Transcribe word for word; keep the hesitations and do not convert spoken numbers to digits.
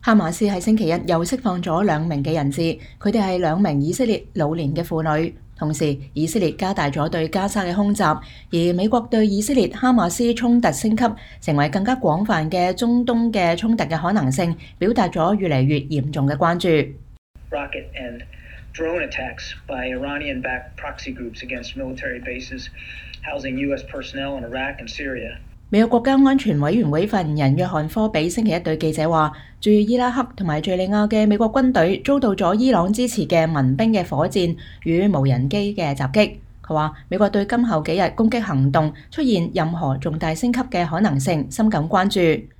哈馬斯喺星期一又釋放咗兩名嘅人質，佢哋係兩名以色列老年嘅婦女。同時，以色列加大咗對加沙嘅空襲，而美國對以色列哈馬斯衝突升級，成為更加廣泛嘅中東嘅衝突嘅可能性，表達咗越嚟越嚴重嘅關注。 Rocket and drone attacks by Iranian-backed proxy groups against military bases housing U S personnel in Iraq and Syria。 美國國家安全委員會發言人約翰科比星期一對記者話，駐伊拉克同埋敘利亞嘅美國軍隊遭到咗伊朗支持嘅民兵嘅火箭與無人機嘅襲擊。佢話美國對今後幾日攻擊行動出現任何重大升級嘅可能性深感關注。